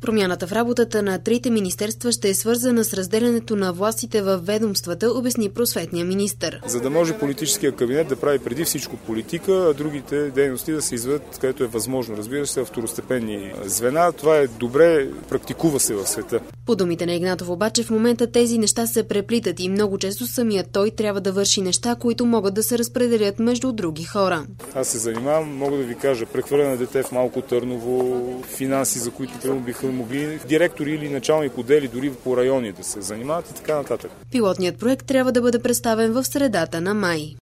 Промяната в работата на трите министерства ще е свързана с разделянето на властите във ведомствата, обясни просветния министър. За да може политическия кабинет да прави преди всичко политика, а другите дейности да се изведат където е възможно. Разбира се, второстепенни звена. Това е добре, практикува се в света. По думите на Игнатов обаче в момента тези неща се преплитат и много често самият той трябва да върши неща, които могат да се разпределят между други хора. Аз се занимавам, мога да ви кажа, прехвърляне на дете в Малко Търново, финанси, за които биха могли директори или началник отдели дори по райони да се занимават и така нататък. Пилотният проект трябва да бъде представен в средата на май.